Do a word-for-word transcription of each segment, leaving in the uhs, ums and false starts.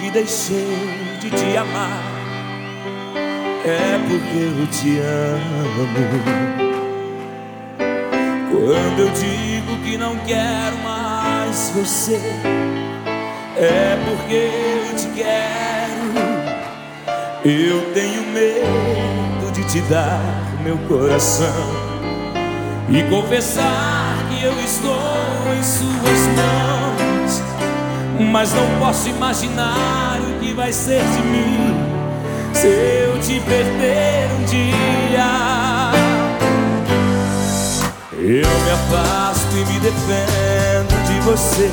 que deixei de te amar, é porque eu te amo. Quando eu digo que não quero mais você, é porque eu te quero. Eu tenho medo de te dar meu coração e confessar que eu estou em suas mãos, mas não posso imaginar o que vai ser de mim se eu te perder um dia. Eu me afasto e me defendo de você,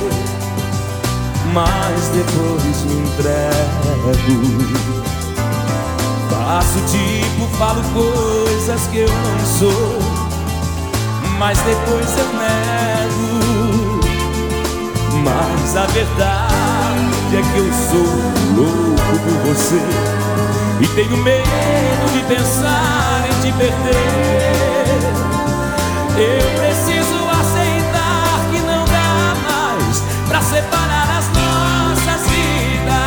mas depois me entrego. Faço tipo, falo coisas que eu não sou, mas depois eu nego. Mas a verdade é que eu sou louco por você e tenho medo de pensar em te perder. Eu preciso aceitar que não dá mais pra separar as nossas vidas.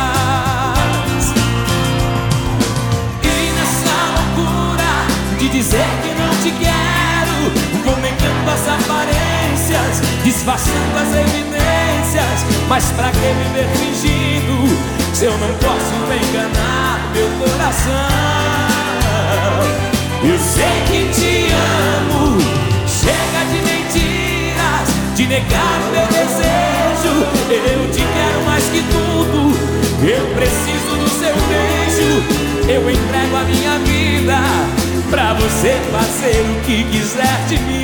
E nessa loucura de dizer que não te quero, vou negando as aparências, disfarçando as evidências. Mas pra que viver fingindo se eu não posso enganar meu coração? Eu sei que te amo, chega de mentiras, de negar o meu desejo. Eu te quero mais que tudo, eu preciso do seu beijo. Eu entrego a minha vida pra você fazer o que quiser de mim.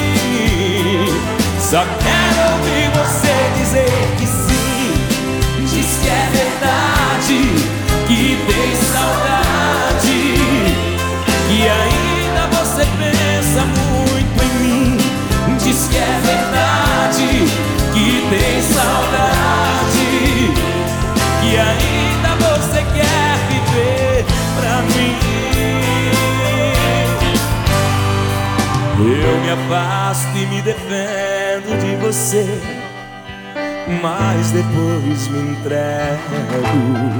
Só quero ouvir você dizer que sim. Diz que é verdade, que tem saudade, que ainda você pensa muito em mim. Diz que é verdade, que tem saudade, que ainda você quer viver pra mim. Eu me afasto e me defendo de você, mas depois me entrego.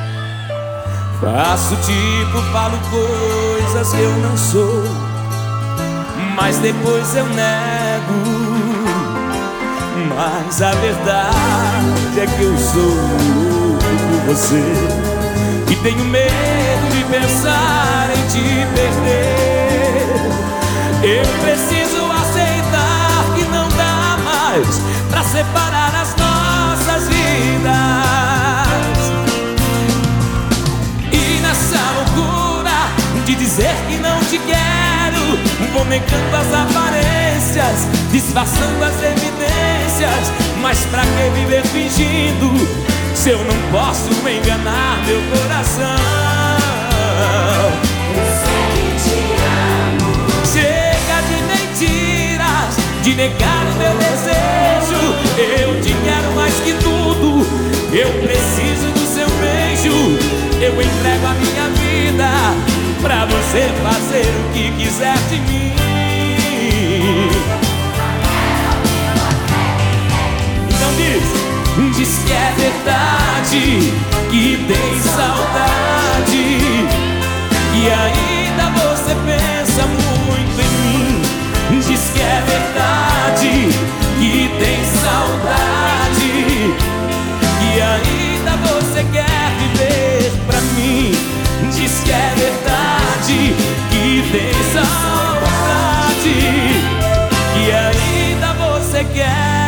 Faço tipo, falo coisas que eu não sou, mas depois eu nego. Mas a verdade é que eu sou louco por você e tenho medo de pensar em te perder. Eu preciso aceitar que não dá mais pra separar as nossas vidas. E nessa loucura de dizer que não te quero, vou negando as aparências, disfarçando as evidências. Mas pra que viver fingindo se eu não posso enganar meu coração? Eu sei que te amo. Chega de mentiras, de negar o meu desejo. Eu te quero mais que tudo, eu preciso do seu beijo. Eu entrego a minha vida pra você fazer o que quiser de mim. Então diz, diz que é verdade, que tem saudade, e ainda você pensa muito em mim. Diz que é verdade, que tem saudade, e ainda você quer viver pra mim. Diz que é verdade, que tem saudade, que ainda você quer